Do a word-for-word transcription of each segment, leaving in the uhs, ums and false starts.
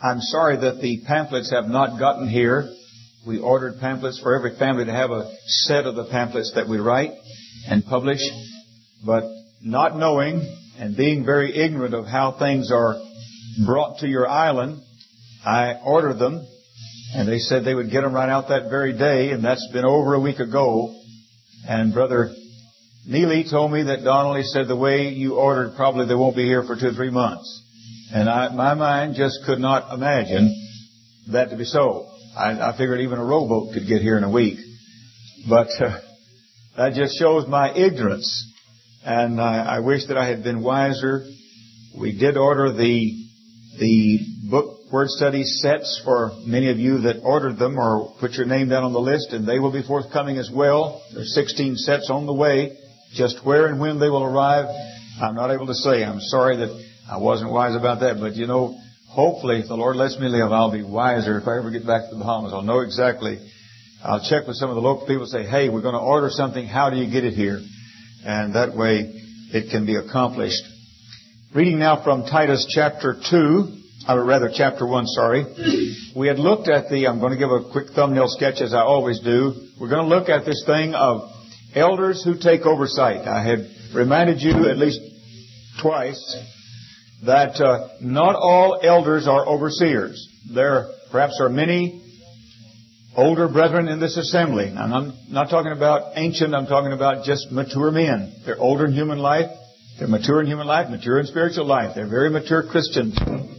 I'm sorry that the pamphlets have not gotten here. We ordered pamphlets for every family to have a set of the pamphlets that we write and publish. But not knowing and being very ignorant of how things are brought to your island, I ordered them, and they said they would get them right out that very day, and that's been over a week ago. And Brother Neely told me that Donnelly said the way you ordered, probably they won't be here for two or three months. And I, my mind just could not imagine that to be so. I, I figured even a rowboat could get here in a week. But uh, that just shows my ignorance. And I, I wish that I had been wiser. We did order the the book word study sets for many of you that ordered them or put your name down on the list, and they will be forthcoming as well. There's sixteen sets on the way. Just where and when they will arrive, I'm not able to say. I'm sorry that I wasn't wise about that. But, you know, hopefully, if the Lord lets me live, I'll be wiser if I ever get back to the Bahamas. I'll know exactly. I'll check with some of the local people and say, hey, we're going to order something. How do you get it here? And that way it can be accomplished. Reading now from Titus chapter two, or rather chapter one, sorry. We had looked at the, I'm going to give a quick thumbnail sketch as I always do. We're going to look at this thing of elders who take oversight. I had reminded you at least twice that uh, not all elders are overseers. There perhaps are many older brethren in this assembly. And I'm not talking about ancient, I'm talking about just mature men. They're older in human life. They're mature in human life, mature in spiritual life. They're very mature Christians.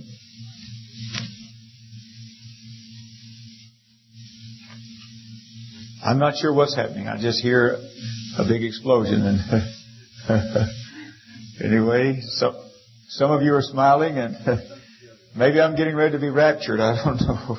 I'm not sure what's happening. I just hear a big explosion. And anyway, so some of you are smiling, and maybe I'm getting ready to be raptured. I don't know.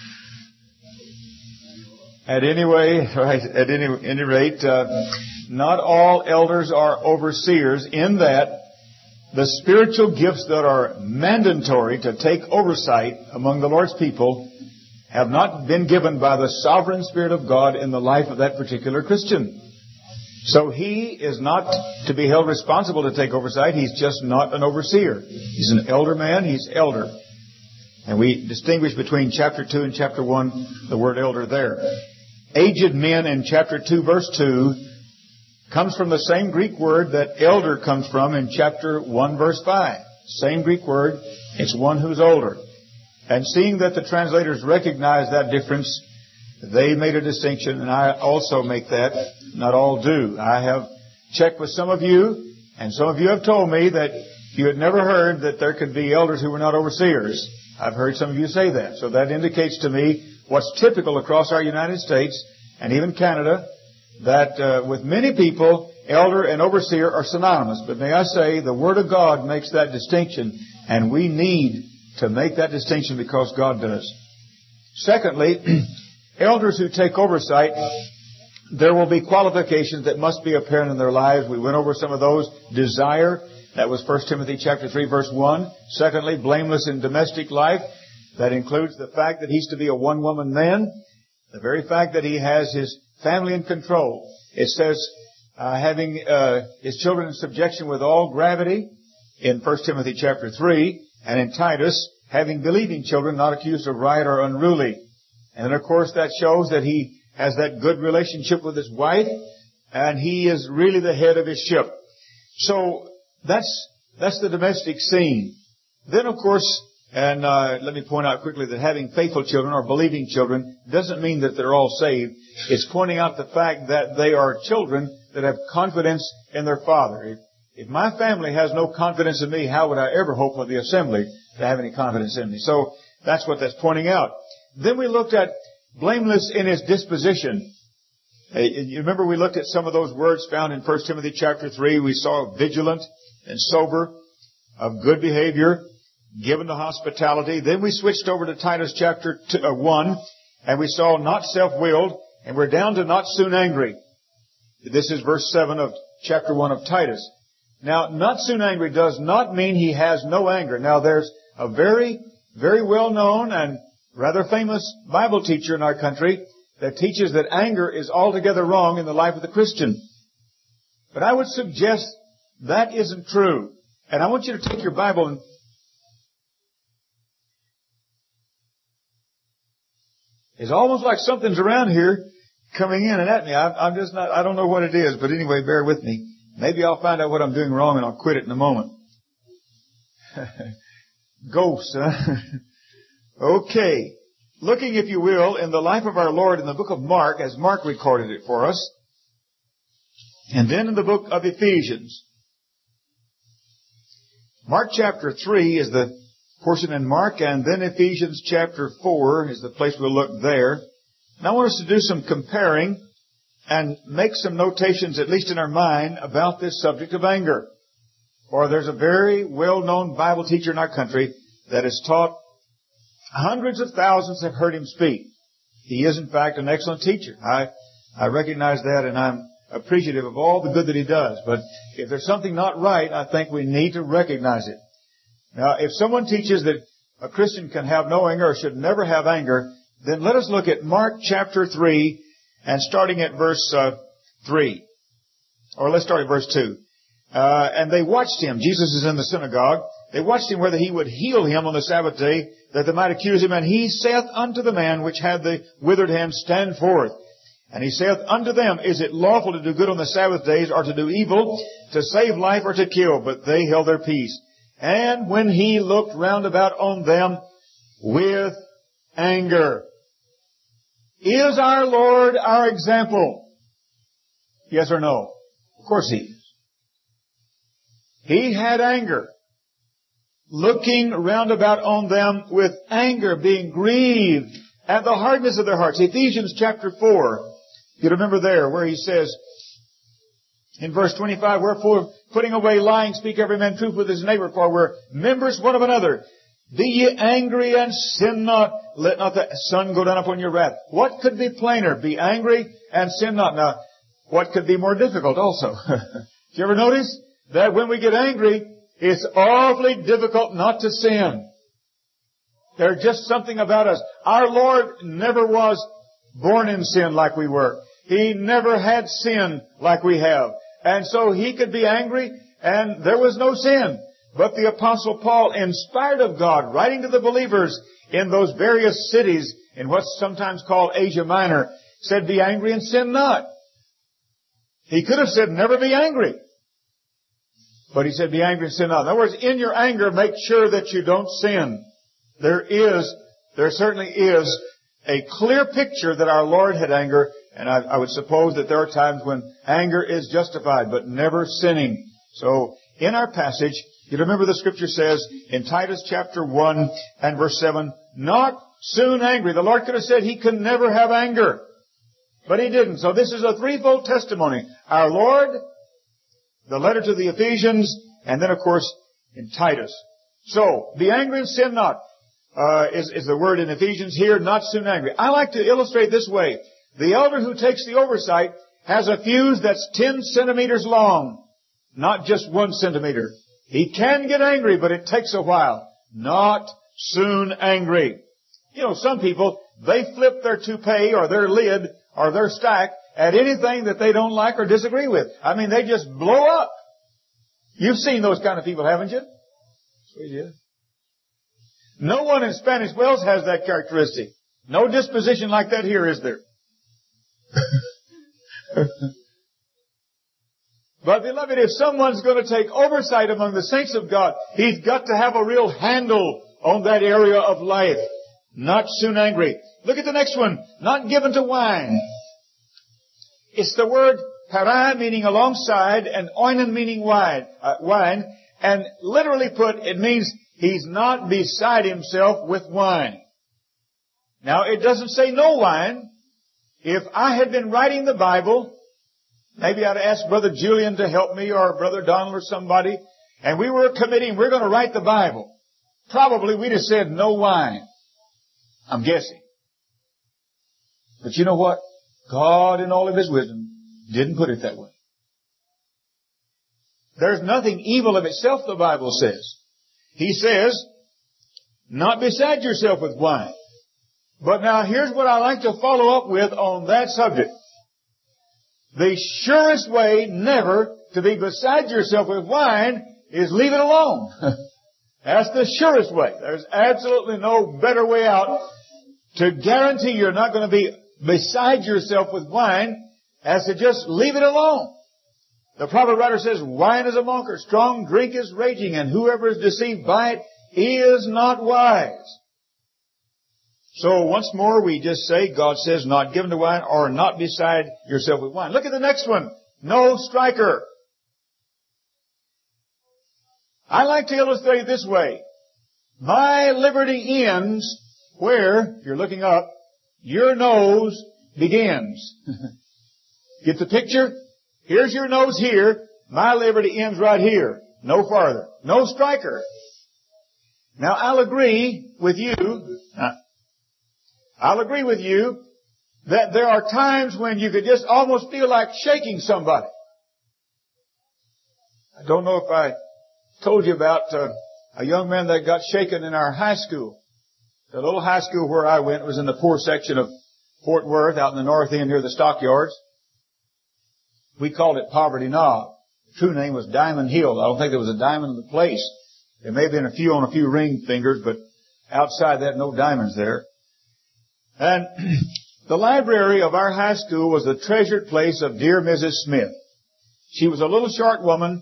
At any way, right, at any, any rate, uh, not all elders are overseers, in that the spiritual gifts that are mandatory to take oversight among the Lord's people have not been given by the sovereign Spirit of God in the life of that particular Christian. So he is not to be held responsible to take oversight. He's just not an overseer. He's an elder man. He's elder. And we distinguish between chapter two and chapter one, the word elder there. Aged men in chapter two, verse two, comes from the same Greek word that elder comes from in chapter one, verse five. Same Greek word. It's one who's older. And seeing that the translators recognize that difference, they made a distinction, and I also make that. Not all do. I have checked with some of you, and some of you have told me that you had never heard that there could be elders who were not overseers. I've heard some of you say that. So that indicates to me what's typical across our United States and even Canada, that uh, with many people, elder and overseer are synonymous. But may I say, the Word of God makes that distinction, and we need to make that distinction because God does. Secondly, elders who take oversight, there will be qualifications that must be apparent in their lives. We went over some of those. Desire, that was First Timothy chapter three, verse one. Secondly, blameless in domestic life. That includes the fact that he's to be a one-woman man. The very fact that he has his family in control. It says, uh, having uh, his children in subjection with all gravity in First Timothy chapter three. And in Titus, having believing children not accused of riot or unruly. And then, of course, that shows that he has that good relationship with his wife, and he is really the head of his ship. So that's that's the domestic scene. Then, of course, and uh, let me point out quickly that having faithful children or believing children doesn't mean that they're all saved. It's pointing out the fact that they are children that have confidence in their father. If, if my family has no confidence in me, how would I ever hope for the assembly to have any confidence in me? So that's what that's pointing out. Then we looked at blameless in his disposition. You remember we looked at some of those words found in First Timothy chapter three. We saw vigilant and sober, of good behavior, given to hospitality. Then we switched over to Titus chapter two, uh, one, and we saw not self-willed, and we're down to not soon angry. This is verse seven of chapter one of Titus. Now, not soon angry does not mean he has no anger. Now, there's a very, very well-known and rather famous Bible teacher in our country that teaches that anger is altogether wrong in the life of the Christian. But I would suggest that isn't true. And I want you to take your Bible and It's almost like something's around here coming in and at me. I'm, I'm just not, I don't know what it is, but anyway, bear with me. Maybe I'll find out what I'm doing wrong and I'll quit it in a moment. Ghosts, huh? Okay. Looking, if you will, in the life of our Lord in the book of Mark, as Mark recorded it for us, and then in the book of Ephesians. Mark chapter three is the portion in Mark, and then Ephesians chapter four is the place we'll look there. Now I want us to do some comparing and make some notations, at least in our mind, about this subject of anger. For there's a very well-known Bible teacher in our country that has taught hundreds of thousands have heard him speak. He is, in fact, an excellent teacher. I, I recognize that, and I'm appreciative of all the good that he does. But if there's something not right, I think we need to recognize it. Now, if someone teaches that a Christian can have no anger or should never have anger, then let us look at Mark chapter three and starting at verse uh, three. Or let's start at verse two. Uh, and they watched him. Jesus is in the synagogue. They watched him whether he would heal him on the Sabbath day, that they might accuse him. And he saith unto the man which had the withered hand, Stand forth. And he saith unto them, Is it lawful to do good on the Sabbath days, or to do evil, to save life, or to kill? But they held their peace. And when he looked round about on them with anger. Is our Lord our example? Yes or no? Of course he is. He had anger. Looking round about on them with anger, being grieved at the hardness of their hearts. Ephesians chapter four. You remember there where he says in verse twenty-five, Wherefore, putting away lying, speak every man truth with his neighbor, for we're members one of another. Be ye angry and sin not. Let not the sun go down upon your wrath. What could be plainer? Be angry and sin not. Now, what could be more difficult also? Did you ever notice that when we get angry, it's awfully difficult not to sin? There's just something about us. Our Lord never was born in sin like we were. He never had sin like we have. And so he could be angry and there was no sin. But the Apostle Paul, inspired of God, writing to the believers in those various cities in what's sometimes called Asia Minor, said, Be angry and sin not. He could have said, Never be angry. But he said, Be angry and sin not. In other words, in your anger, make sure that you don't sin. There is, there certainly is a clear picture that our Lord had anger, and I, I would suppose that there are times when anger is justified, but never sinning. So, in our passage, you remember the scripture says in Titus chapter one and verse seven, Not soon angry. The Lord could have said he can never have anger, but he didn't. So this is a threefold testimony. Our Lord, the letter to the Ephesians, and then, of course, in Titus. So, be angry and sin not, uh, is, is the word in Ephesians here, not soon angry. I like to illustrate this way. The elder who takes the oversight has a fuse that's ten centimeters long, not just one centimeter. He can get angry, but it takes a while. Not soon angry. You know, some people, they flip their toupee or their lid or their stack at anything that they don't like or disagree with. I mean, they just blow up. You've seen those kind of people, haven't you? Yeah. No one in Spanish Wells has that characteristic. No disposition like that here, is there? But beloved, if someone's going to take oversight among the saints of God, he's got to have a real handle on that area of life. Not soon angry. Look at the next one. Not given to wine. It's the word para, meaning alongside, and oinon, meaning wine. Uh, wine. And literally put, it means he's not beside himself with wine. Now, it doesn't say no wine. If I had been writing the Bible, maybe I'd ask Brother Julian to help me or Brother Donald or somebody, and we were committing, we're going to write the Bible. Probably we'd have said no wine. I'm guessing. But you know what? God, in all of His wisdom, didn't put it that way. There's nothing evil of itself, the Bible says. He says, not beside yourself with wine. But now here's what I like to follow up with on that subject. The surest way never to be beside yourself with wine is leave it alone. That's the surest way. There's absolutely no better way out. to guarantee you're not going to be beside yourself with wine as to just leave it alone. The proverb writer says, wine is a mocker, strong drink is raging, and whoever is deceived by it is not wise. So once more we just say, God says, not given to wine or not beside yourself with wine. Look at the next one. No striker. I like to illustrate it this way. My liberty ends where, if you're looking up, your nose begins. Get the picture? Here's your nose here. My liberty ends right here. No farther. No striker. Now I'll agree with you, uh, I'll agree with you that there are times when you could just almost feel like shaking somebody. I don't know if I told you about uh, a young man that got shaken in our high school. The little high school where I went was in the poor section of Fort Worth, out in the north end near the stockyards. We called it Poverty Knob. The true name was Diamond Hill. I don't think there was a diamond in the place. There may have been a few on a few ring fingers, but outside that, no diamonds there. And the library of our high school was the treasured place of dear Missus Smith. She was a little short woman,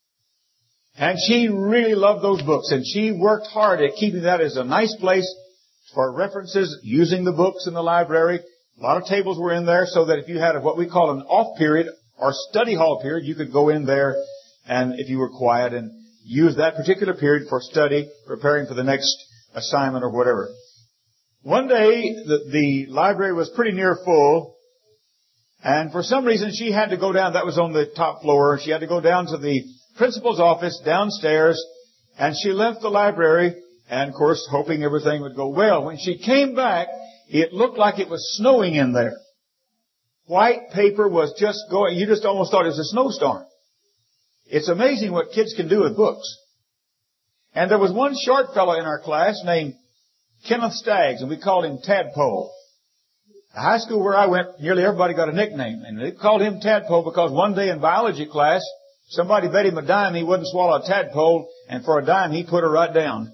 and she really loved those books, and she worked hard at keeping that as a nice place for references, using the books in the library. A lot of tables were in there so that if you had what we call an off period or study hall period, you could go in there and if you were quiet and use that particular period for study, preparing for the next assignment or whatever. One day, the, the library was pretty near full, and for some reason she had to go down. That was on the top floor. She had to go down to the principal's office downstairs, and she left the library, and of course, hoping everything would go well. When she came back, it looked like it was snowing in there. White paper was just going, you just almost thought it was a snowstorm. It's amazing what kids can do with books. And there was one short fellow in our class named Kenneth Staggs, and we called him Tadpole. The high school where I went, nearly everybody got a nickname, and they called him Tadpole because one day in biology class, somebody bet him a dime he wouldn't swallow a tadpole, and for a dime he put her right down.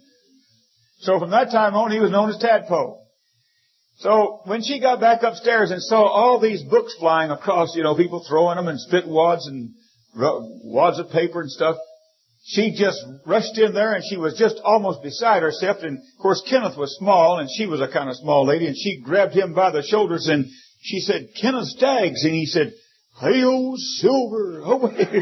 So from that time on, he was known as Tadpole. So when she got back upstairs and saw all these books flying across, you know, people throwing them and spit wads and wads of paper and stuff, she just rushed in there and she was just almost beside herself. And of course Kenneth was small and she was a kind of small lady, and she grabbed him by the shoulders and she said, "Kenneth Staggs," and he said, "Hey-o, Silver, away."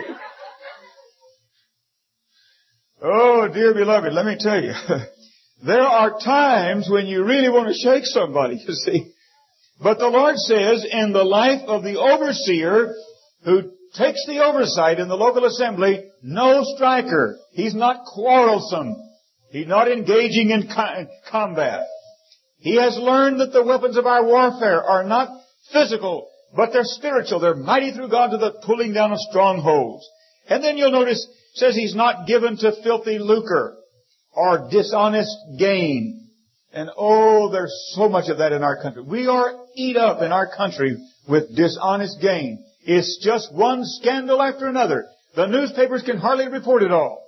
Oh, dear beloved, let me tell you, there are times when you really want to shake somebody, you see. But the Lord says, in the life of the overseer who takes the oversight in the local assembly, no striker. He's not quarrelsome. He's not engaging in co- combat. He has learned that the weapons of our warfare are not physical, but they're spiritual. They're mighty through God to the pulling down of strongholds. And then you'll notice, it says he's not given to filthy lucre or dishonest gain. And oh, there's so much of that in our country. We are eat up in our country with dishonest gain. It's just one scandal after another. The newspapers can hardly report it all.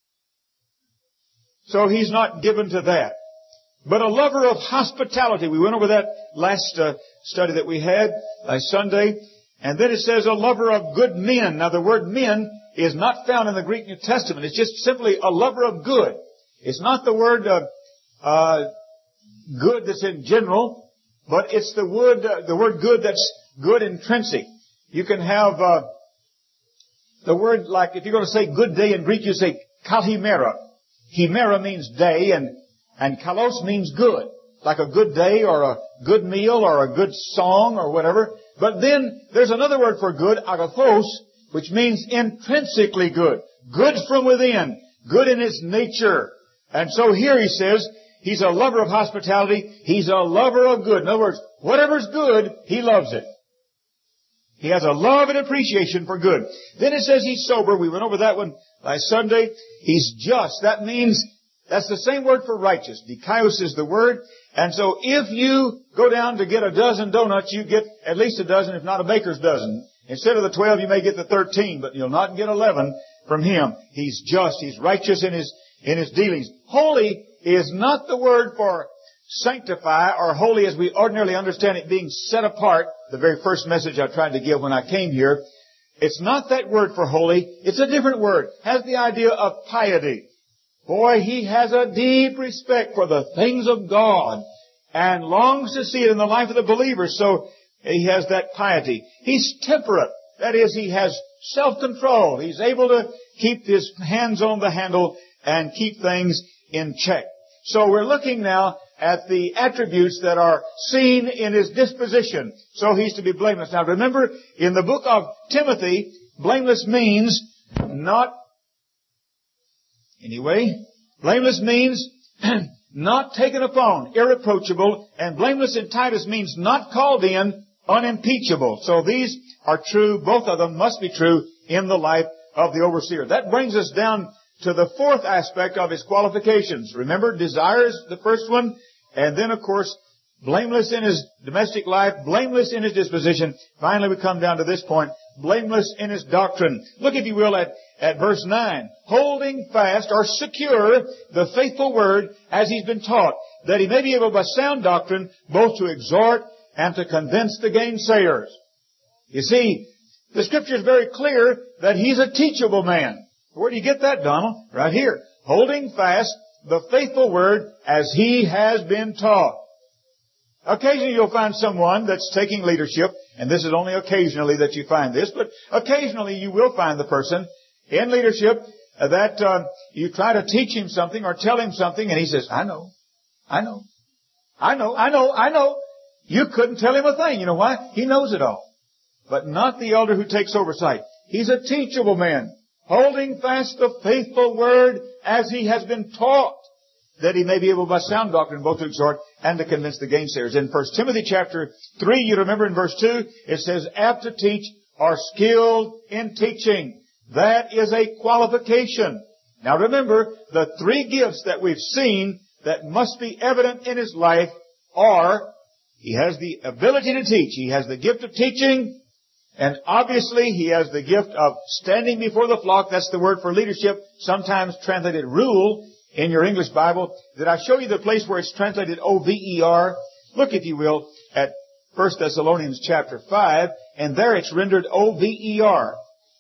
So he's not given to that. But a lover of hospitality. We went over that last uh, study that we had last Sunday. And then it says a lover of good men. Now the word men is not found in the Greek New Testament. It's just simply a lover of good. It's not the word uh, uh, good that's in general, but it's the word uh, the word good that's good intrinsic. You can have uh, the word, like if you're going to say good day in Greek, you say kalhimera. Himera means day, and and kalos means good, like a good day or a good meal or a good song or whatever. But then there's another word for good, agathos, which means intrinsically good, good from within, good in its nature. And so here he says he's a lover of hospitality. He's a lover of good. In other words, whatever's good, he loves it. He has a love and appreciation for good. Then it says he's sober. We went over that one last Sunday. He's just. That means, that's the same word for righteous. Dikaios is the word. And so if you go down to get a dozen donuts, you get at least a dozen, if not a baker's dozen. Instead of the twelve, you may get the thirteen, but you'll not get eleven from him. He's just. He's righteous in his, in his dealings. Holy is not the word for sanctify or holy as we ordinarily understand it being set apart, the very first message I tried to give when I came here, it's not that word for holy, it's a different word. It has the idea of piety. Boy, he has a deep respect for the things of God and longs to see it in the life of the believer, so he has that piety. He's temperate. That is, he has self-control. He's able to keep his hands on the handle and keep things in check. So we're looking now at the attributes that are seen in his disposition. So he's to be blameless. Now remember, in the book of Timothy, blameless means not, anyway, blameless means not taken upon, irreproachable, and blameless in Titus means not called in, unimpeachable. So these are true, both of them must be true in the life of the overseer. That brings us down to the fourth aspect of his qualifications. Remember, desire is the first one, and then, of course, blameless in his domestic life, blameless in his disposition. Finally, we come down to this point, blameless in his doctrine. Look, if you will, at, at verse nine. Holding fast or secure the faithful word as he's been taught, that he may be able by sound doctrine both to exhort and to convince the gainsayers. You see, the Scripture is very clear that he's a teachable man. Where do you get that, Donald? Right here. Holding fast the faithful word as he has been taught. Occasionally you'll find someone that's taking leadership, and this is only occasionally that you find this, but occasionally you will find the person in leadership that uh, you try to teach him something or tell him something, and he says, I know, I know, I know, I know, I know. You couldn't tell him a thing. You know why? He knows it all. But not the elder who takes oversight. He's a teachable man, holding fast the faithful word as he has been taught, that he may be able by sound doctrine both to exhort and to convince the gainsayers. In First Timothy chapter three, you remember in verse two, it says, apt to teach or skilled in teaching. That is a qualification. Now remember, the three gifts that we've seen that must be evident in his life are, he has the ability to teach. He has the gift of teaching. And obviously, he has the gift of standing before the flock. That's the word for leadership, sometimes translated rule in your English Bible. Did I show you the place where it's translated O V E R? Look, if you will, at First Thessalonians chapter five, and there it's rendered O V E R.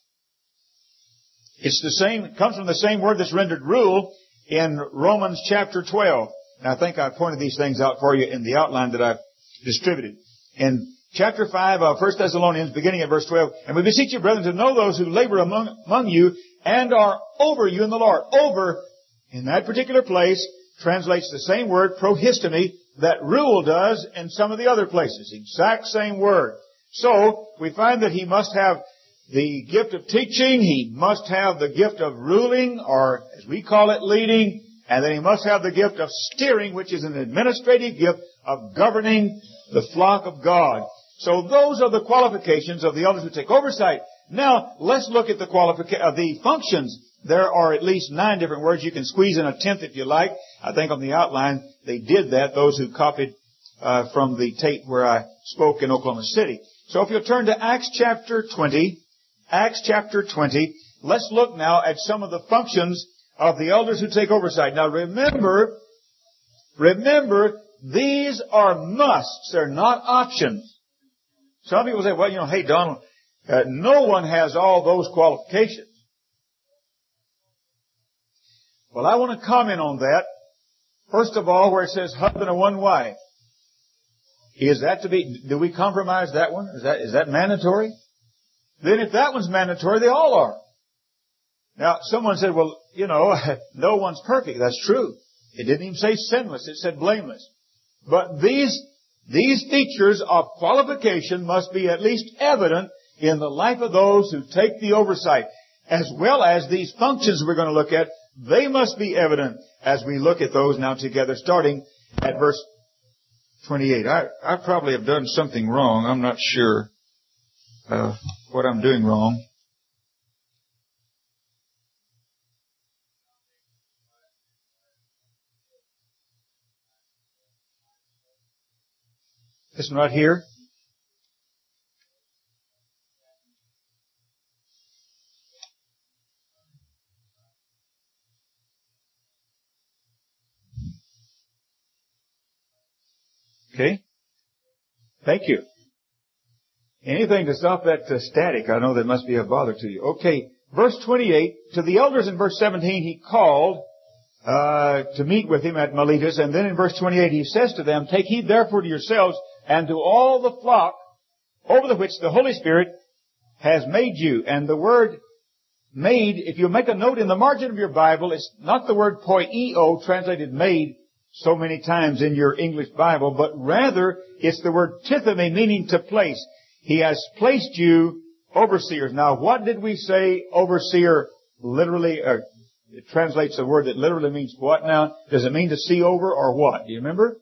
It's the same, it comes from the same word that's rendered rule in Romans chapter twelve. Now, I think I pointed these things out for you in the outline that I've distributed. In chapter five of First Thessalonians, beginning at verse twelve, and we beseech you, brethren, to know those who labor among, among you and are over you in the Lord. Over, in that particular place, translates the same word, prohistemi, that rule does in some of the other places. Exact same word. So, we find that he must have the gift of teaching, he must have the gift of ruling, or as we call it, leading, and then he must have the gift of steering, which is an administrative gift of governing the flock of God. So those are the qualifications of the elders who take oversight. Now, let's look at the qualifica- uh, the functions. There are at least nine different words. You can squeeze in a tenth if you like. I think on the outline they did that, those who copied uh, from the tape where I spoke in Oklahoma City. So if you'll turn to Acts chapter twenty, Acts chapter twenty, let's look now at some of the functions of the elders who take oversight. Now remember, remember, these are musts. They're not options. Some people say, well, you know, hey, Donald, uh, no one has all those qualifications. Well, I want to comment on that. First of all, where it says husband of one wife. Is that to be, do we compromise that one? Is that, is that mandatory? Then if that one's mandatory, they all are. Now, someone said, well, you know, no one's perfect. That's true. It didn't even say sinless. It said blameless. But these, these features of qualification must be at least evident in the life of those who take the oversight. As well as these functions we're going to look at, they must be evident as we look at those now together, starting at verse twenty-eight. I, I probably have done something wrong. I'm not sure uh, what I'm doing wrong. This one right here. Okay? Thank you. Anything to stop that uh, static, I know that must be a bother to you. Okay, verse twenty-eight, to the elders in verse seventeen he called uh to meet with him at Miletus, and then in verse twenty-eight he says to them, take heed therefore to yourselves and to all the flock over the which the Holy Spirit has made you. And the word made, if you make a note in the margin of your Bible, it's not the word poieo, translated made so many times in your English Bible, but rather it's the word tithemi, meaning to place. He has placed you overseers. Now, what did we say overseer literally, uh, it translates a word that literally means what now? Does it mean to see over or what? Do you remember?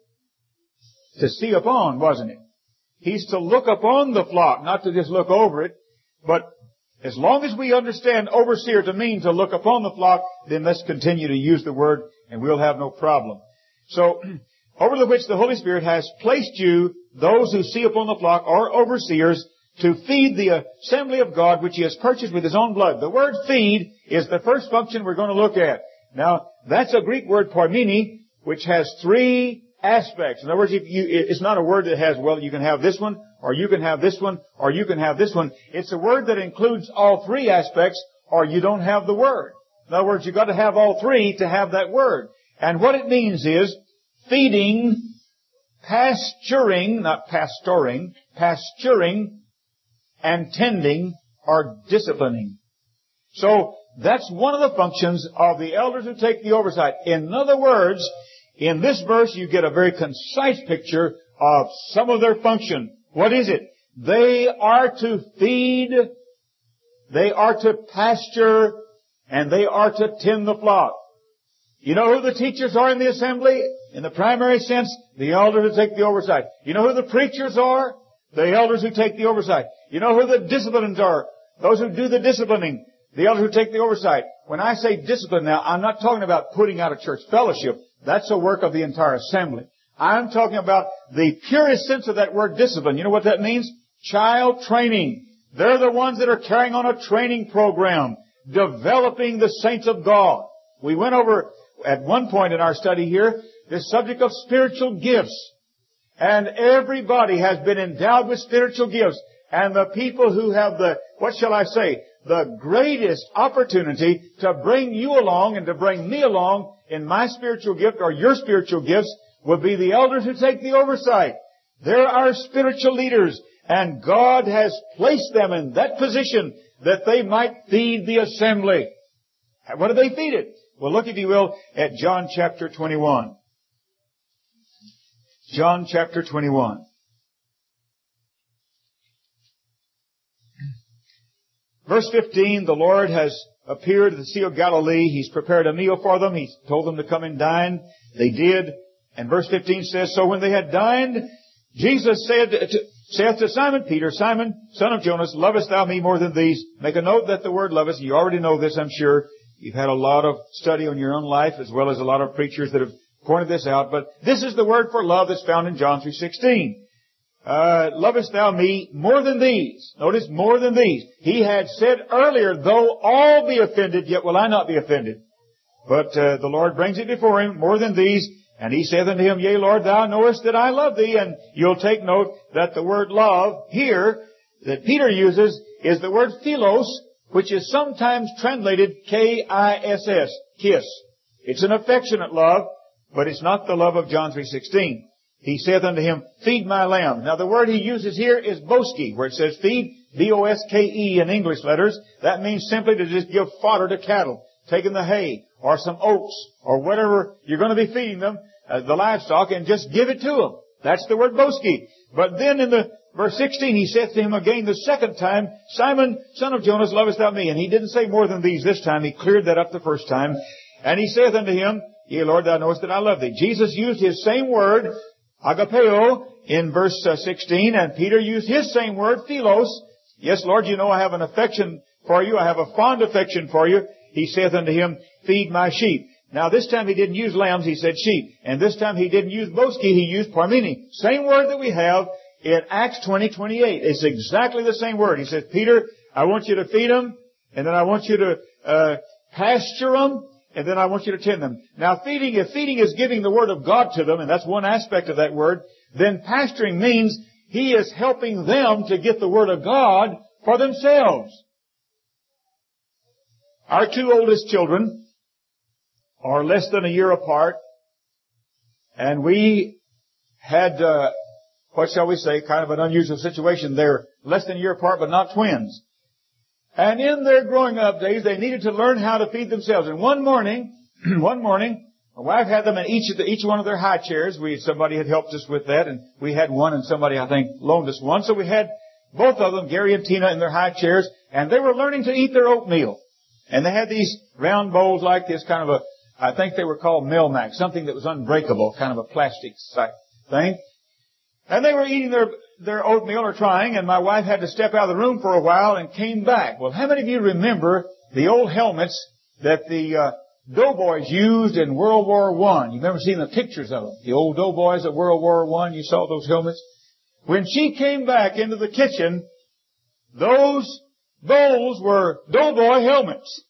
To see upon, wasn't it? He's to look upon the flock, not to just look over it. But as long as we understand overseer to mean to look upon the flock, then let's continue to use the word and we'll have no problem. So, over the which the Holy Spirit has placed you, those who see upon the flock, are overseers, to feed the assembly of God which He has purchased with His own blood. The word feed is the first function we're going to look at. Now, that's a Greek word, pormini, which has three aspects. In other words, if you, it's not a word that has, well, you can have this one, or you can have this one, or you can have this one. It's a word that includes all three aspects, or you don't have the word. In other words, you've got to have all three to have that word. And what it means is feeding, pasturing, not pastoring, pasturing, and tending or disciplining. So that's one of the functions of the elders who take the oversight. In other words, in this verse you get a very concise picture of some of their function. What is it? They are to feed, they are to pasture, and they are to tend the flock. You know who the teachers are in the assembly? In the primary sense, the elders who take the oversight. You know who the preachers are? The elders who take the oversight. You know who the disciplinarians are? Those who do the disciplining. The elders who take the oversight. When I say discipline now, I'm not talking about putting out a church fellowship. That's a work of the entire assembly. I'm talking about the purest sense of that word discipline. You know what that means? Child training. They're the ones that are carrying on a training program, developing the saints of God. We went over at one point in our study here this subject of spiritual gifts. And everybody has been endowed with spiritual gifts. And the people who have the, what shall I say, the greatest opportunity to bring you along and to bring me along in my spiritual gift or your spiritual gifts would be the elders who take the oversight. They're our spiritual leaders, and God has placed them in that position that they might feed the assembly. What do they feed it? Well, look, if you will, at John chapter twenty-one. John chapter twenty-one. Verse fifteen, the Lord has appeared at the Sea of Galilee. He's prepared a meal for them. He's told them to come and dine. They did. And verse fifteen says, so when they had dined, Jesus said to, saith to Simon Peter, Simon, son of Jonas, lovest thou me more than these? Make a note that the word lovest, you already know this, I'm sure. You've had a lot of study on your own life, as well as a lot of preachers that have pointed this out. But this is the word for love that's found in John three sixteen. Uh, lovest thou me more than these? Notice, more than these. He had said earlier, though all be offended, yet will I not be offended. But uh, the Lord brings it before him, more than these. And he saith unto him, yea, Lord, thou knowest that I love thee. And you'll take note that the word love here that Peter uses is the word philos, which is sometimes translated K I S S, kiss. It's an affectionate love, but it's not the love of John three sixteen. He saith unto him, feed my lamb. Now the word he uses here is boski, where it says feed, B O S K E in English letters. That means simply to just give fodder to cattle, taking the hay, or some oats, or whatever you're going to be feeding them, uh, the livestock, and just give it to them. That's the word boski. But then in the verse sixteen, he saith to him again the second time, Simon, son of Jonas, lovest thou me? And he didn't say more than these this time. He cleared that up the first time. And he saith unto him, yea, Lord, thou knowest that I love thee. Jesus used his same word, agapeo, in verse sixteen, and Peter used his same word, philos. Yes, Lord, you know I have an affection for you. I have a fond affection for you. He saith unto him, feed my sheep. Now this time he didn't use lambs, he said sheep. And this time he didn't use boski, he used parmeni. Same word that we have in Acts twenty twenty-eight. It's exactly the same word. He says, Peter, I want you to feed them, and then I want you to uh, pasture them, and then I want you to tend them. Now feeding, if feeding is giving the word of God to them, and that's one aspect of that word, then pastoring means he is helping them to get the Word of God for themselves. Our two oldest children are less than a year apart, and we had, uh, what shall we say, kind of an unusual situation. They're less than a year apart, but not twins. And in their growing up days, they needed to learn how to feed themselves. And one morning, one morning, my wife had them in each of the, each one of their high chairs. We, somebody had helped us with that, and we had one, and somebody, I think, loaned us one. So we had both of them, Gary and Tina, in their high chairs, and they were learning to eat their oatmeal. And they had these round bowls like this, kind of a, I think they were called Melmac, something that was unbreakable, kind of a plastic thing. And they were eating their, their oatmeal, or trying, and my wife had to step out of the room for a while and came back. Well, how many of you remember the old helmets that the uh, doughboys used in World War One? You remember seeing the pictures of them? The old doughboys of World War One, you saw those helmets? When she came back into the kitchen, those bowls were doughboy helmets.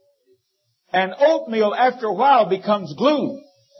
And oatmeal, after a while, becomes glue.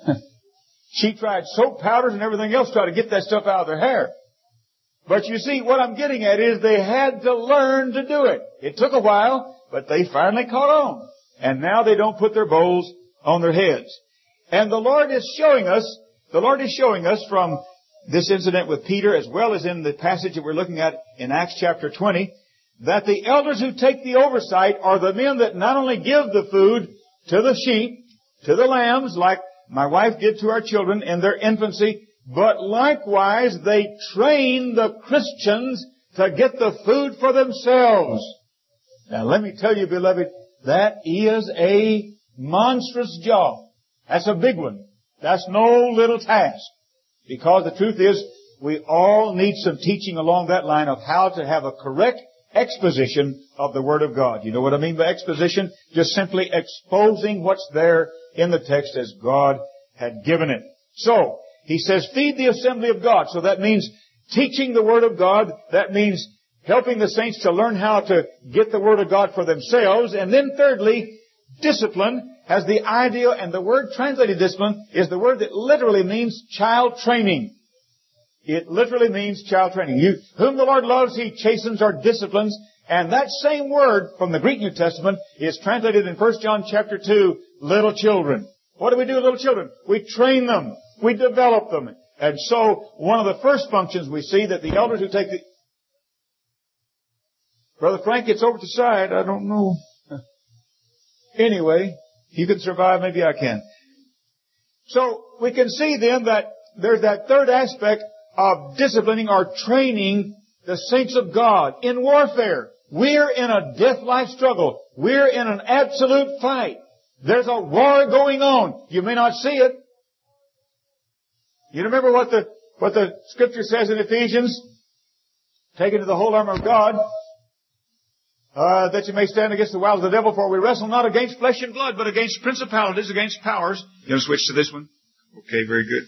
She tried soap powders and everything else to try to get that stuff out of their hair. But you see, what I'm getting at is they had to learn to do it. It took a while, but they finally caught on. And now they don't put their bowls on their heads. And the Lord is showing us, the Lord is showing us from this incident with Peter, as well as in the passage that we're looking at in Acts chapter twenty, that the elders who take the oversight are the men that not only give the food to the sheep, to the lambs, like my wife did to our children in their infancy, but likewise they train the Christians to get the food for themselves. Now let me tell you, beloved, that is a monstrous job. That's a big one. That's no little task. Because the truth is, we all need some teaching along that line of how to have a correct exposition of the Word of God. You know what I mean by exposition? Just simply exposing what's there in the text as God had given it. So, he says, feed the assembly of God. So that means teaching the Word of God. That means helping the saints to learn how to get the Word of God for themselves. And then thirdly, discipline has the idea, and the word translated discipline is the word that literally means child training. It literally means child training. You, whom the Lord loves, He chastens or disciplines. And that same word from the Greek New Testament is translated in First John chapter two, little children. What do we do with little children? We train them. We develop them. And so, one of the first functions we see that the elders who take the... Brother Frank, it's over to the side. I don't know. Anyway, you can survive, maybe I can. So, we can see then that there's that third aspect of disciplining or training the saints of God in warfare. We're in a death-life struggle. We're in an absolute fight. There's a war going on. You may not see it. You remember what the, what the scripture says in Ephesians? Take into the whole armor of God, uh, that you may stand against the wiles of the devil, for we wrestle not against flesh and blood, but against principalities, against powers. You going to switch to this one? Okay, very good.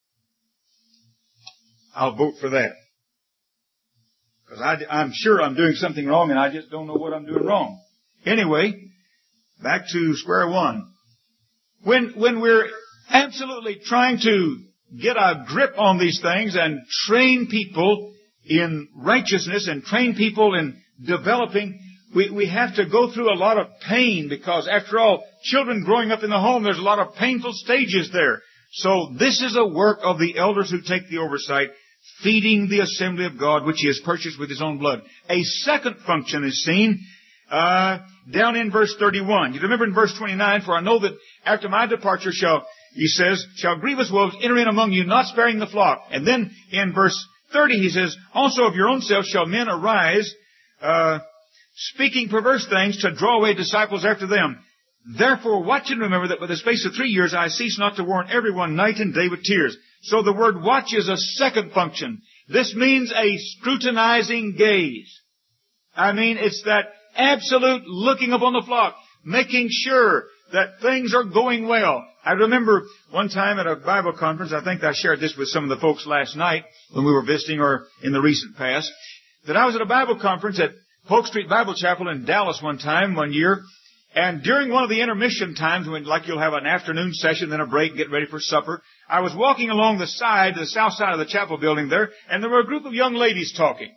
I'll vote for that. Because I'm sure I'm doing something wrong and I just don't know what I'm doing wrong. Anyway, back to square one. When, when we're absolutely trying to get a grip on these things and train people in righteousness and train people in developing, we, we have to go through a lot of pain because after all, children growing up in the home, there's a lot of painful stages there. So this is a work of the elders who take the oversight, feeding the assembly of God, which He has purchased with His own blood. A second function is seen uh, down in verse thirty-one. You remember in verse twenty-nine, for I know that after my departure shall, He says, shall grievous wolves enter in among you, not sparing the flock. And then in verse thirty, He says, also of your own selves shall men arise, uh, speaking perverse things to draw away disciples after them. Therefore watch and remember that by the space of three years I cease not to warn everyone night and day with tears. So the word watch is a second function. This means a scrutinizing gaze. I mean, it's that absolute looking upon the flock, making sure that things are going well. I remember one time at a Bible conference, I think I shared this with some of the folks last night when we were visiting or in the recent past, that I was at a Bible conference at Polk Street Bible Chapel in Dallas one time, one year, And during one of the intermission times, when like you'll have an afternoon session, then a break, get ready for supper, I was walking along the side, the south side of the chapel building there, and there were a group of young ladies talking.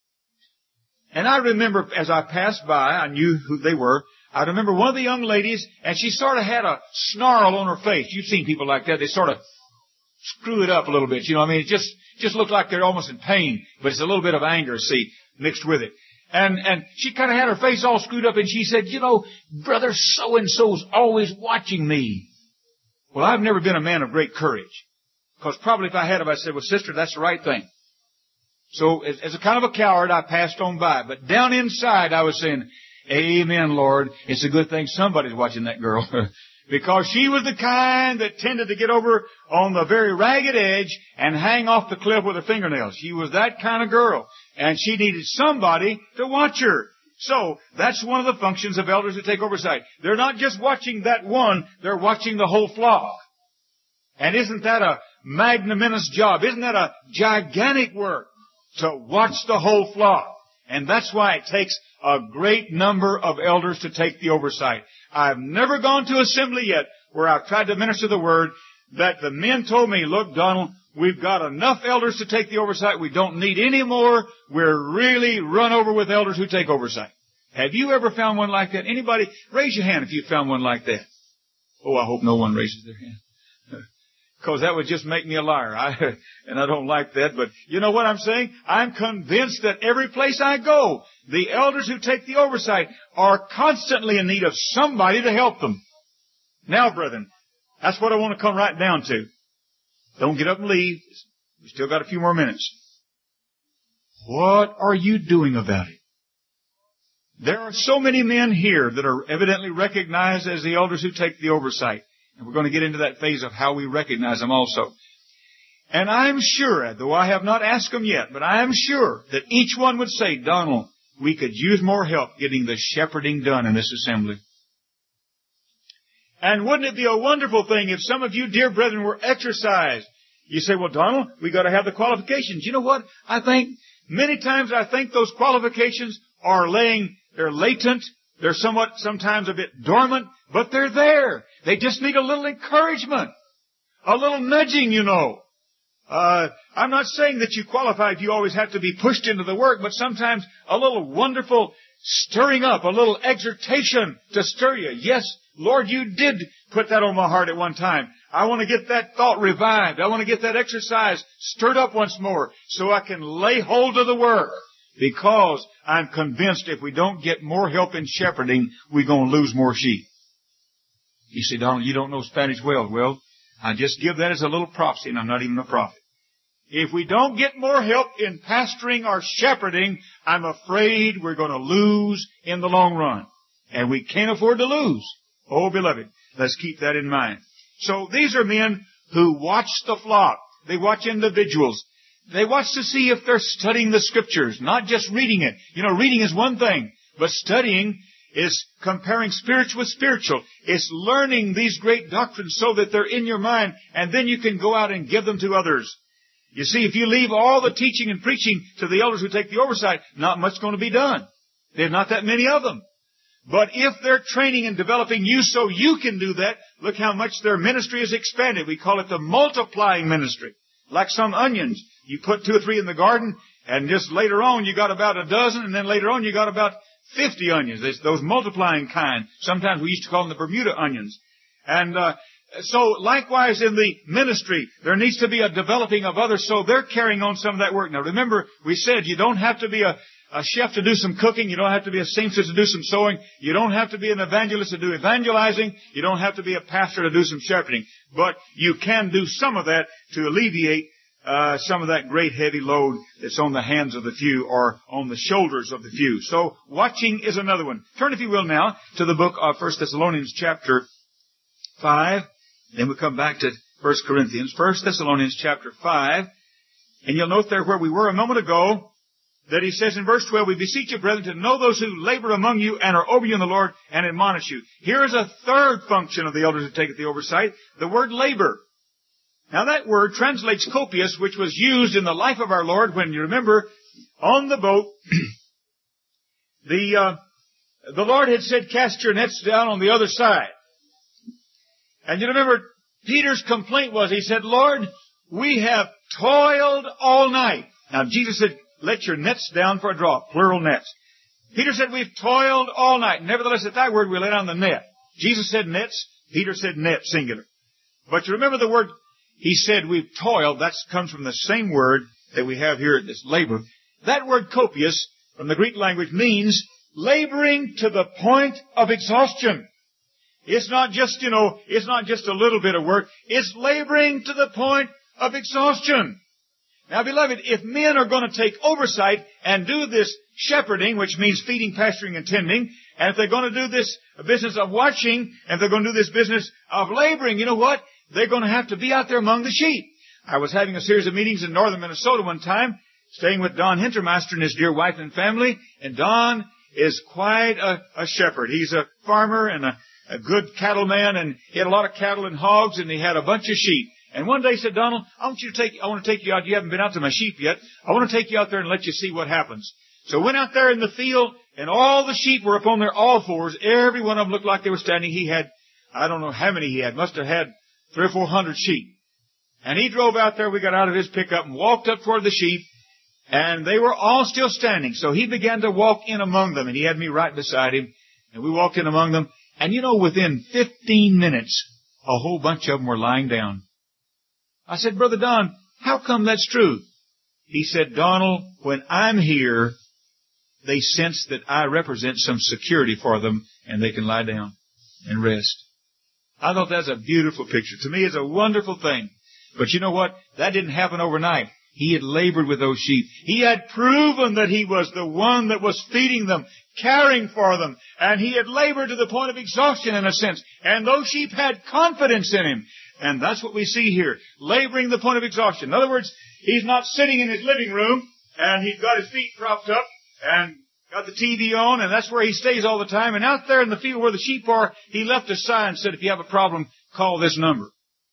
And I remember as I passed by, I knew who they were. I remember one of the young ladies, and she sort of had a snarl on her face. You've seen people like that. They sort of screw it up a little bit. You know what I mean? It just, just looked like they're almost in pain, but it's a little bit of anger, see, mixed with it. And, and she kind of had her face all screwed up, and she said, you know, brother so-and-so's always watching me. Well, I've never been a man of great courage. Because probably if I had, if I said, well, sister, that's the right thing. So as, as a kind of a coward, I passed on by. But down inside, I was saying, amen, Lord. It's a good thing somebody's watching that girl. Because she was the kind that tended to get over on the very ragged edge and hang off the cliff with her fingernails. She was that kind of girl. And she needed somebody to watch her. So that's one of the functions of elders who take oversight. They're not just watching that one, they're watching the whole flock. And isn't that a magnanimous job? Isn't that a gigantic work to watch the whole flock? And that's why it takes a great number of elders to take the oversight. I've never gone to assembly yet where I've tried to minister the word that the men told me, look, Donald, we've got enough elders to take the oversight. We don't need any more. We're really run over with elders who take oversight. Have you ever found one like that? Anybody? Raise your hand if you found one like that. Oh, I hope no one raises their hand. Because that would just make me a liar. I, and I don't like that. But you know what I'm saying? I'm convinced that every place I go, the elders who take the oversight are constantly in need of somebody to help them. Now, brethren, that's what I want to come right down to. Don't get up and leave. We've still got a few more minutes. What are you doing about it? There are so many men here that are evidently recognized as the elders who take the oversight. And we're going to get into that phase of how we recognize them also. And I'm sure, though I have not asked them yet, but I am sure that each one would say, Donald, we could use more help getting the shepherding done in this assembly. And wouldn't it be a wonderful thing if some of you, dear brethren, were exercised? You say, well, Donald, we got to have the qualifications. You know what? I think, many times I think those qualifications are laying, they're latent, they're somewhat, sometimes a bit dormant, but they're there. They just need a little encouragement. A little nudging, you know. Uh, I'm not saying that you qualify if you always have to be pushed into the work, but sometimes a little wonderful stirring up, a little exhortation to stir you. Yes, Lord, you did put that on my heart at one time. I want to get that thought revived. I want to get that exercise stirred up once more so I can lay hold of the work. Because I'm convinced if we don't get more help in shepherding, we're going to lose more sheep. You say, Donald, you don't know Spanish well. Well, I just give that as a little prophecy, and I'm not even a prophet. If we don't get more help in pastoring or shepherding, I'm afraid we're going to lose in the long run. And we can't afford to lose. Oh, beloved, let's keep that in mind. So these are men who watch the flock. They watch individuals. They watch to see if they're studying the Scriptures, not just reading it. You know, reading is one thing, but studying is comparing spiritual with spiritual. It's learning these great doctrines so that they're in your mind, and then you can go out and give them to others. You see, if you leave all the teaching and preaching to the elders who take the oversight, not much going to be done. There's not that many of them. But if they're training and developing you so you can do that, look how much their ministry is expanded. We call it the multiplying ministry. Like some onions. You put two or three in the garden, and just later on you got about a dozen, and then later on you got about fifty onions. It's those multiplying kind. Sometimes we used to call them the Bermuda onions. And uh, so likewise in the ministry, there needs to be a developing of others, so they're carrying on some of that work. Now remember, we said you don't have to be a, a chef to do some cooking. You don't have to be a seamstress to do some sewing. You don't have to be an evangelist to do evangelizing. You don't have to be a pastor to do some shepherding. But you can do some of that to alleviate Uh, some of that great heavy load that's on the hands of the few or on the shoulders of the few. So watching is another one. Turn, if you will, now to the book of First Thessalonians chapter five. Then we'll come back to First Corinthians. First Thessalonians chapter five. And you'll note there where we were a moment ago that he says in verse twelve, we beseech you, brethren, to know those who labor among you and are over you in the Lord and admonish you. Here is a third function of the elders who take the oversight, the word labor. Now that word translates copious, which was used in the life of our Lord when, you remember, on the boat, the uh, the Lord had said, cast your nets down on the other side. And you remember, Peter's complaint was, he said, Lord, we have toiled all night. Now, Jesus said, let your nets down for a draught, plural nets. Peter said, we've toiled all night. Nevertheless, at thy word, we lay down the net. Jesus said nets. Peter said net, singular. But you remember the word, he said we've toiled. That comes from the same word that we have here at this labor. That word copious, from the Greek language, means laboring to the point of exhaustion. It's not just, you know, it's not just a little bit of work. It's laboring to the point of exhaustion. Now, beloved, if men are going to take oversight and do this shepherding, which means feeding, pasturing, and tending, and if they're going to do this business of watching, and if they're going to do this business of laboring, you know what? They're going to have to be out there among the sheep. I was having a series of meetings in northern Minnesota one time, staying with Don Hintermaster and his dear wife and family, and Don is quite a, a shepherd. He's a farmer and a, a good cattleman, and he had a lot of cattle and hogs, and he had a bunch of sheep. And one day he said, Donald, I want you to take, I want to take you out. You haven't been out to my sheep yet. I want to take you out there and let you see what happens. So went out there in the field, and all the sheep were upon their all fours. Every one of them looked like they were standing. He had, I don't know how many he had, must have had three or four hundred sheep. And he drove out there. We got out of his pickup and walked up toward the sheep, and they were all still standing. So he began to walk in among them, and he had me right beside him, and we walked in among them. And you know, within fifteen minutes, a whole bunch of them were lying down. I said, Brother Don, how come that's true? He said, Donald, when I'm here, they sense that I represent some security for them, and they can lie down and rest. I thought that's a beautiful picture. To me, it's a wonderful thing. But you know what? That didn't happen overnight. He had labored with those sheep. He had proven that he was the one that was feeding them, caring for them, and he had labored to the point of exhaustion in a sense. And those sheep had confidence in him. And that's what we see here, laboring to the point of exhaustion. In other words, he's not sitting in his living room, and he's got his feet propped up, and got the T V on, and that's where he stays all the time. And out there in the field where the sheep are, he left a sign and said, if you have a problem, call this number.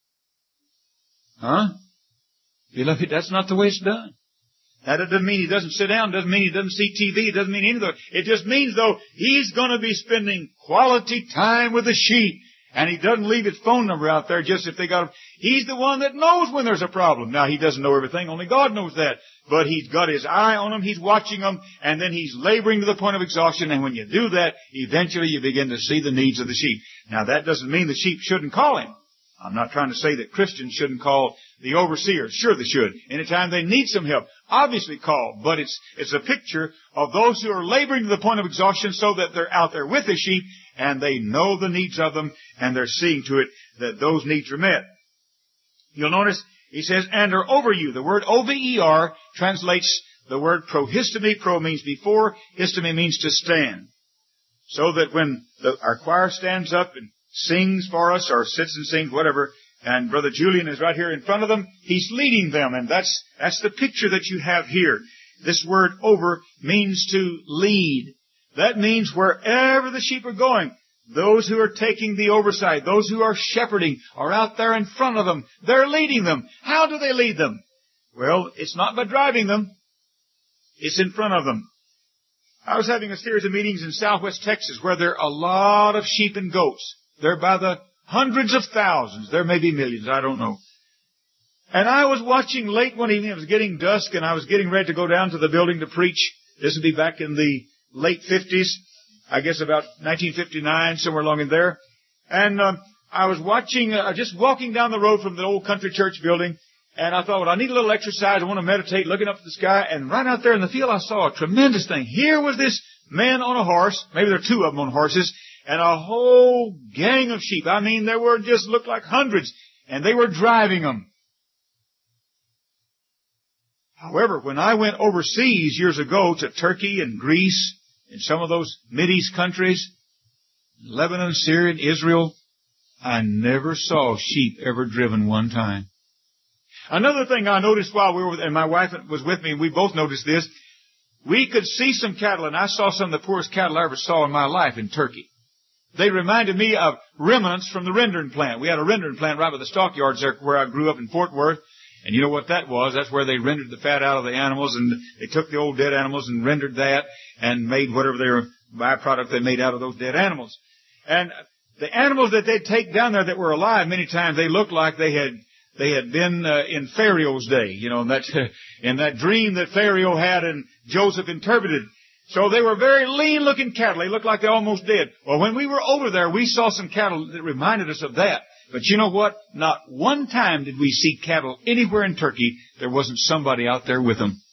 Huh? Beloved, that's not the way it's done. That doesn't mean he doesn't sit down, doesn't mean he doesn't see T V, it doesn't mean anything. It just means, though, he's going to be spending quality time with the sheep. And he doesn't leave his phone number out there just if they got him. He's the one that knows when there's a problem. Now, he doesn't know everything. Only God knows that. But he's got his eye on them. He's watching them. And then he's laboring to the point of exhaustion. And when you do that, eventually you begin to see the needs of the sheep. Now, that doesn't mean the sheep shouldn't call him. I'm not trying to say that Christians shouldn't call the overseers. Sure, they should. Anytime they need some help, obviously call. But it's, it's a picture of those who are laboring to the point of exhaustion so that they're out there with the sheep and they know the needs of them and they're seeing to it that those needs are met. You'll notice he says, and are over you. The word O V E R translates the word prohistemi. Pro means before. Histemi means to stand. So that when the, our choir stands up and sings for us or sits and sings, whatever, and Brother Julian is right here in front of them, he's leading them. And that's, that's the picture that you have here. This word over means to lead. That means wherever the sheep are going, those who are taking the oversight, those who are shepherding, are out there in front of them. They're leading them. How do they lead them? Well, it's not by driving them. It's in front of them. I was having a series of meetings in southwest Texas where there are a lot of sheep and goats. They're by the hundreds of thousands. There may be millions. I don't know. And I was watching late one evening. It was getting dusk, and I was getting ready to go down to the building to preach. This would be back in the late fifties. I guess about nineteen fifty-nine, somewhere along in there. And um, I was watching, uh, just walking down the road from the old country church building, and I thought, well, I need a little exercise. I want to meditate, looking up at the sky. And right out there in the field, I saw a tremendous thing. Here was this man on a horse. Maybe there were two of them on horses. And a whole gang of sheep. I mean, there were just looked like hundreds. And they were driving them. However, when I went overseas years ago to Turkey and Greece, in some of those Mideast countries, Lebanon, Syria, and Israel, I never saw sheep ever driven one time. Another thing I noticed while we were, and my wife was with me, and we both noticed this, we could see some cattle, and I saw some of the poorest cattle I ever saw in my life in Turkey. They reminded me of remnants from the rendering plant. We had a rendering plant right by the stockyards there where I grew up in Fort Worth. And you know what that was? That's where they rendered the fat out of the animals, and they took the old dead animals and rendered that and made whatever they were byproduct they made out of those dead animals. And the animals that they'd take down there that were alive, many times they looked like they had they had been uh, in Pharaoh's day, you know, in that in that dream that Pharaoh had and Joseph interpreted. So they were very lean-looking cattle. They looked like they almost dead. Well, when we were over there, we saw some cattle that reminded us of that. But you know what? Not one time did we see cattle anywhere in Turkey there wasn't somebody out there with them.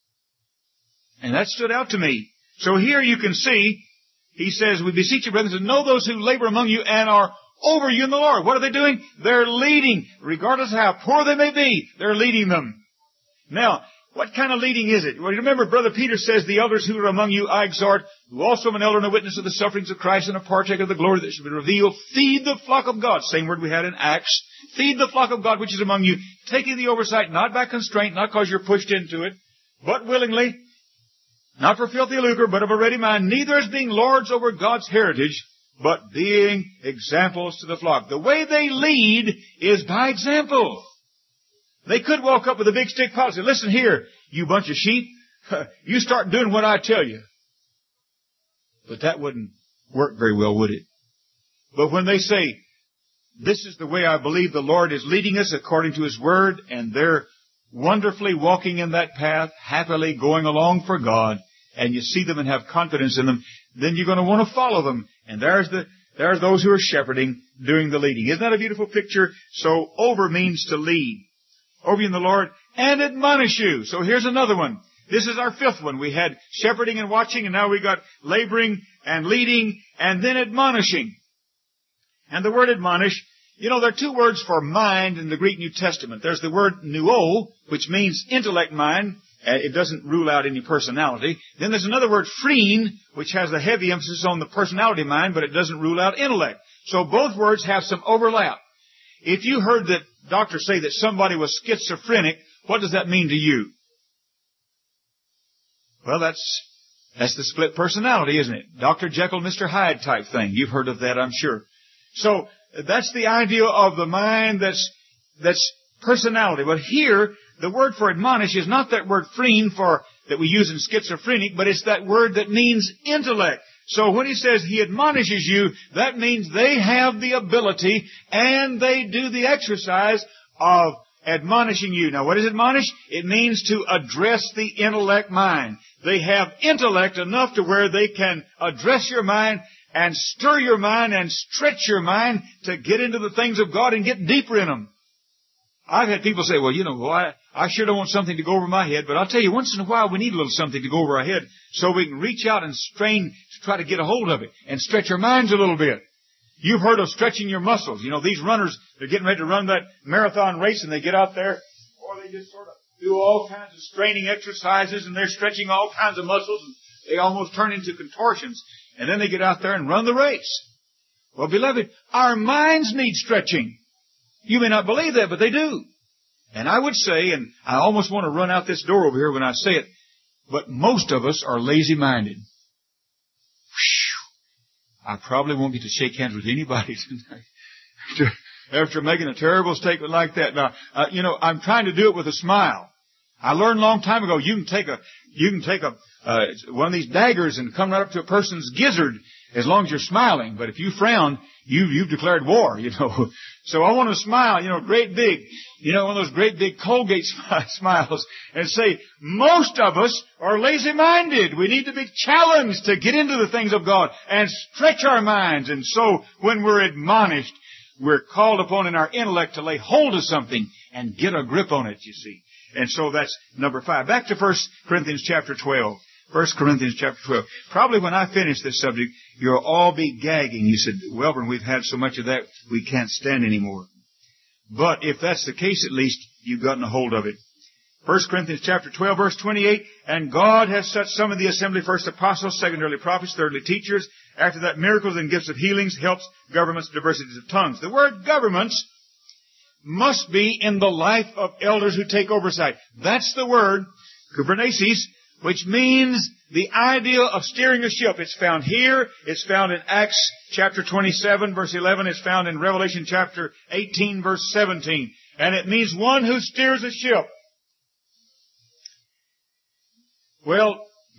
And that stood out to me. So here you can see, he says, we beseech you, brethren, to know those who labor among you and are over you in the Lord. What are they doing? They're leading. Regardless of how poor they may be, they're leading them. Now, what kind of leading is it? Well, you remember, Brother Peter says, the elders who are among you I exhort, who also am an elder and a witness of the sufferings of Christ and a partaker of the glory that shall be revealed. Feed the flock of God. Same word we had in Acts. Feed the flock of God which is among you, taking the oversight, not by constraint, not because you're pushed into it, but willingly, not for filthy lucre, but of a ready mind, neither as being lords over God's heritage, but being examples to the flock. The way they lead is by example. They could walk up with a big stick pile and say, listen here, you bunch of sheep, you start doing what I tell you. But that wouldn't work very well, would it? But when they say, this is the way I believe the Lord is leading us according to His Word, and they're wonderfully walking in that path, happily going along for God, and you see them and have confidence in them, then you're going to want to follow them. And there's the, there's those who are shepherding, doing the leading. Isn't that a beautiful picture? So over means to lead. Over you in the Lord, and admonish you. So here's another one. This is our fifth one. We had shepherding and watching, and now we got laboring and leading, and then admonishing. And the word admonish, you know, there are two words for mind in the Greek New Testament. There's the word nuo, which means intellect mind. It doesn't rule out any personality. Then there's another word, phrene, which has a heavy emphasis on the personality mind, but it doesn't rule out intellect. So both words have some overlap. If you heard that doctors say that somebody was schizophrenic, what does that mean to you? Well, that's that's the split personality, isn't it? Doctor Jekyll, Mister Hyde type thing. You've heard of that, I'm sure. So that's the idea of the mind that's that's personality. But here, the word for admonish is not that word phrene for that we use in schizophrenic, but it's that word that means intellect. So when he says he admonishes you, that means they have the ability and they do the exercise of admonishing you. Now, what is admonish? It means to address the intellect mind. They have intellect enough to where they can address your mind and stir your mind and stretch your mind to get into the things of God and get deeper in them. I've had people say, well, you know, well, I, I sure don't want something to go over my head, but I'll tell you, once in a while we need a little something to go over our head so we can reach out and strain to try to get a hold of it and stretch our minds a little bit. You've heard of stretching your muscles. You know, these runners, they're getting ready to run that marathon race and they get out there, or they just sort of do all kinds of straining exercises and they're stretching all kinds of muscles and they almost turn into contortions. And then they get out there and run the race. Well, beloved, our minds need stretching. You may not believe that, but they do. And I would say, and I almost want to run out this door over here when I say it, but most of us are lazy-minded. Whew. I probably won't get to shake hands with anybody tonight after, after making a terrible statement like that. Now, uh, you know, I'm trying to do it with a smile. I learned a long time ago, you can take a, you can take a, uh, one of these daggers and come right up to a person's gizzard as long as you're smiling. But if you frown, you, you've declared war, you know. So I want to smile, you know, great big, you know, one of those great big Colgate smiles and say, most of us are lazy-minded. We need to be challenged to get into the things of God and stretch our minds. And so when we're admonished, we're called upon in our intellect to lay hold of something and get a grip on it, you see. And so that's number five. Back to First Corinthians chapter twelve. First Corinthians chapter twelve. Probably when I finish this subject, you'll all be gagging. You said, Welburn, we've had so much of that, we can't stand anymore. But if that's the case, at least you've gotten a hold of it. First Corinthians chapter twelve, verse twenty-eight. And God has set some of the assembly, first apostles, secondarily prophets, thirdly teachers. After that, miracles and gifts of healings, helps, governments, diversities of tongues. The word governments must be in the life of elders who take oversight. That's the word, kubernesis, which means the idea of steering a ship. It's found here. It's found in Acts chapter twenty-seven, verse eleven. It's found in Revelation chapter eighteen, verse seventeen. And it means one who steers a ship. Well,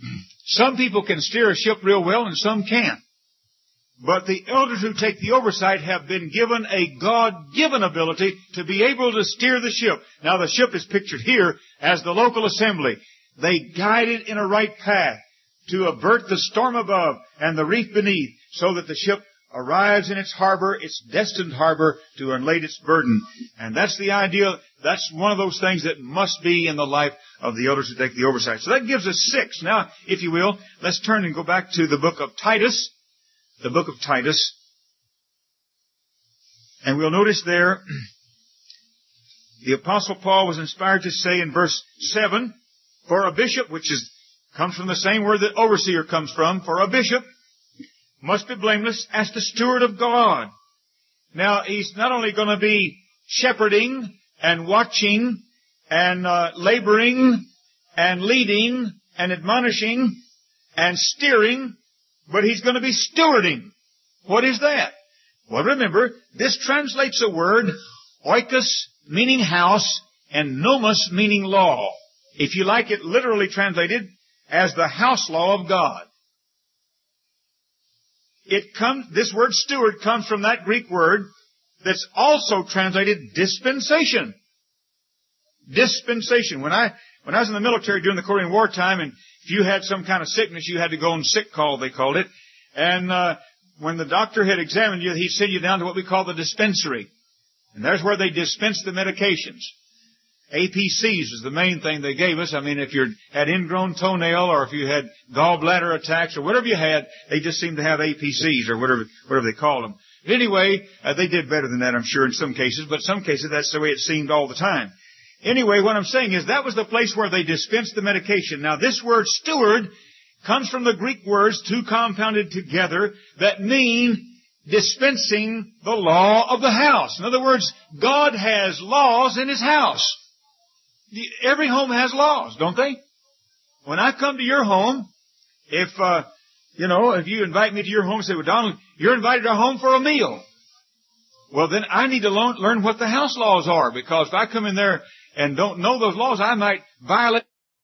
Some people can steer a ship real well and some can't. But the elders who take the oversight have been given a God-given ability to be able to steer the ship. Now the ship is pictured here as the local assembly. They guide it in a right path to avert the storm above and the reef beneath, so that the ship arrives in its harbor, its destined harbor, to unlade its burden. And that's the idea. That's one of those things that must be in the life of the elders who take the oversight. So that gives us six. Now, if you will, let's turn and go back to the book of Titus. The book of Titus. And we'll notice there, the Apostle Paul was inspired to say in verse seven, for a bishop, which is comes from the same word that overseer comes from, for a bishop must be blameless as the steward of God. Now, he's not only going to be shepherding and watching and uh, laboring and leading and admonishing and steering, but he's going to be stewarding. What is that? Well, remember, this translates a word, oikos, meaning house, and nomos, meaning law. If you like it literally translated as the house law of God. It comes, this word steward comes from that Greek word that's also translated dispensation. Dispensation. When I, when I was in the military during the Korean War time, and if you had some kind of sickness, you had to go on sick call, they called it. And, uh, when the doctor had examined you, he'd send you down to what we call the dispensary. And there's where they dispense the medications. A P Cs is the main thing they gave us. I mean, if you had ingrown toenail or if you had gallbladder attacks or whatever you had, they just seemed to have A P Cs or whatever, whatever they called them. But anyway, uh, they did better than that, I'm sure, in some cases. But some cases, that's the way it seemed all the time. Anyway, what I'm saying is that was the place where they dispensed the medication. Now, this word steward comes from the Greek words, two compounded together, that mean dispensing the law of the house. In other words, God has laws in His house. Every home has laws, don't they? When I come to your home, if, uh, you know, if you invite me to your home and say, well, Donald, you're invited to our home for a meal. Well, then I need to learn what the house laws are, because if I come in there and don't know those laws, I might violate